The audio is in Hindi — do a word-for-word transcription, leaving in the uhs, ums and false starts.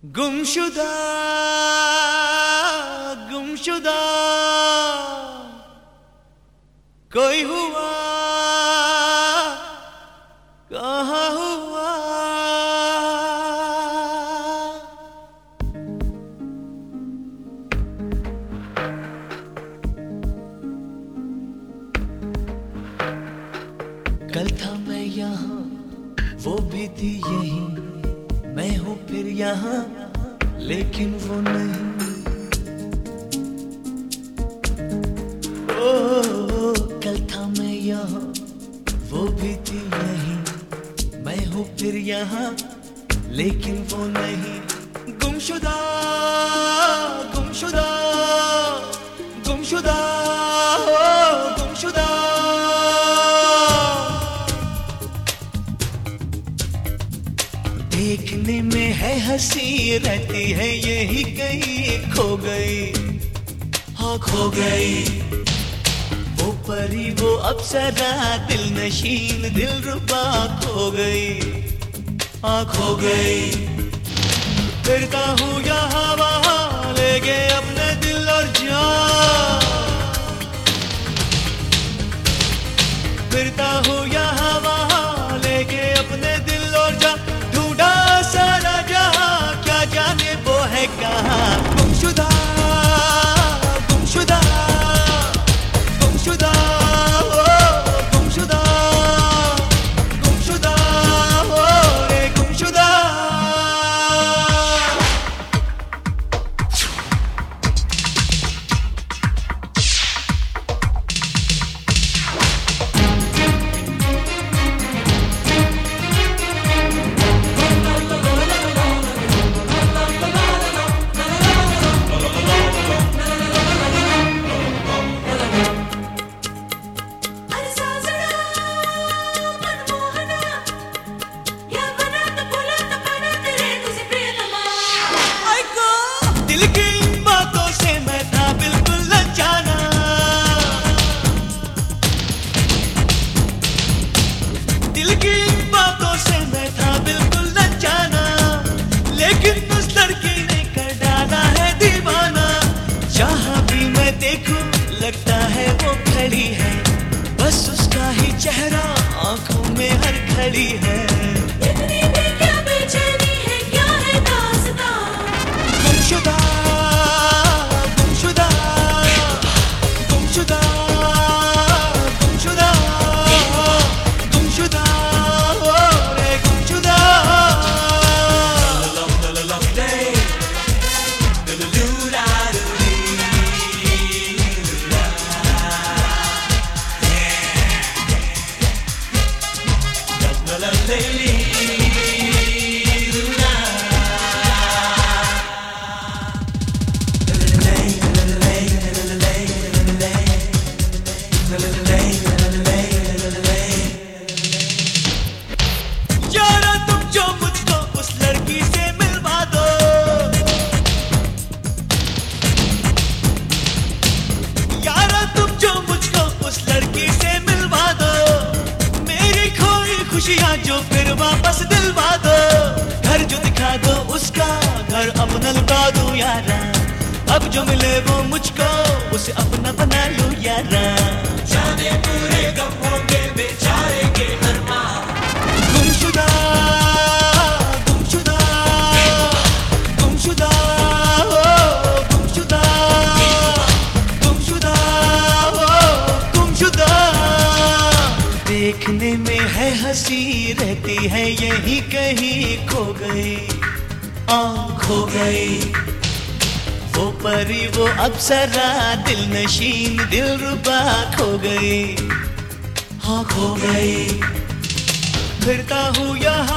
गुमशुदा गुमशुदा कोई हुआ कहाँ हुआ। कल था मैं यहाँ वो भी थी यहीं, मैं हूँ फिर यहाँ लेकिन वो नहीं। ओ, कल था मैं यहाँ वो भी थी यहीं, मैं हूँ फिर यहाँ लेकिन वो नहीं। गुमशुदा गुमशुदा गुमशुदा ओ गुमशुदा। देखने में है हंसी रहती है यही कहीं खो गई, हाँ खो गई। वो परी वो अप्सरा दिल नशीन दिल रुबा खो गई, हाँ खो गई। फिरता हूँ यहाँ वहाँ ले गए अपने दिल और जान, फिरता हूँ यहाँ वहाँ ले गए अपने दिल और जान। सारा जहां क्या जाने वो है कहाँ। गुमशुदा गुमशुदा गुमशुदा ओ गुमशुदा गुमशुदा ओ रे गुमशुदा। लगता है वो खड़ी है, बस उसका ही चेहरा आंखों में हर खड़ी है। इतनी भी क्या बेचैनी है, क्या है दास्तां। गुमशुदा गुमशुदा गुमशुदा गुमशुदा गुमशुदा ओ रे गुमशुदा। यारा तुम जो मुझको उस लड़की से मिलवा दो, यारा तुम जो मुझको उस लड़की से मिलवा दो। मेरी खोई खुशियाँ जो फिर वापस दिलवा दो। घर जो दिखा दो उसका घर अपना लुटा दो यारा। अब जो मिले वो मुझको उसे अपना बना लो यारा। जाने पूरे गमों के बेचारे के अरमान। गुमशुदा गुमशुदा गुमशुदा ओ गुमशुदा गुमशुदा ओ गुमशुदा। देखने में है हंसी रहती है यही कहीं खो गई, आ खो गई। वो परी वो अप्सरा दिल नशीन दिल रुबा खो गई, हाँ खो गई। फिरता हूँ यहाँ